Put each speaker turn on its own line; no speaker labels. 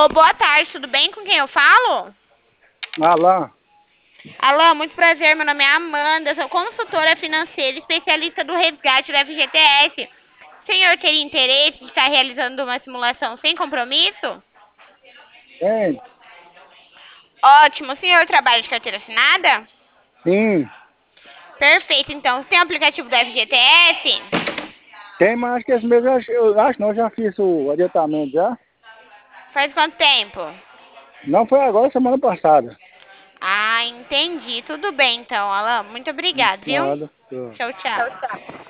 Boa tarde, tudo bem? Com quem eu falo?
Alain,
Alô, muito prazer, meu nome é Amanda, sou consultora financeira, especialista do resgate do FGTS. O senhor teria interesse de estar realizando uma simulação sem compromisso?
tem?
Ótimo, o senhor trabalha de carteira assinada?
Sim,
Perfeito, então, você tem o aplicativo do FGTS?
tem, mas acho que esse mês eu acho não, eu já fiz o adiantamento já.
Faz quanto tempo?
Não foi agora, semana passada.
Ah, entendi. Tudo bem, então, Alan. Muito obrigada, viu?
Nada.
Tchau, tchau.